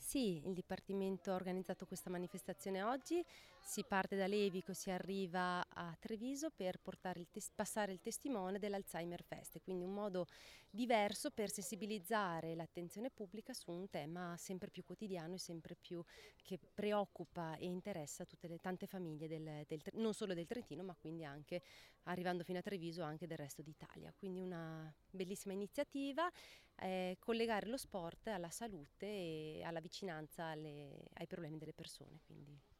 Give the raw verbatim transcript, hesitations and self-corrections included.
Sì, il Dipartimento ha organizzato questa manifestazione oggi, si parte da Levico, si arriva a Treviso per portare il tes- passare il testimone dell'Alzheimer Fest, quindi un modo diverso per sensibilizzare l'attenzione pubblica su un tema sempre più quotidiano e sempre più che preoccupa e interessa tutte le tante famiglie del, del- non solo del Trentino, ma quindi anche arrivando fino a Treviso anche del resto d'Italia. Quindi una bellissima iniziativa, eh, collegare lo sport alla salute e alla vicinanza alle- ai problemi delle persone. Quindi.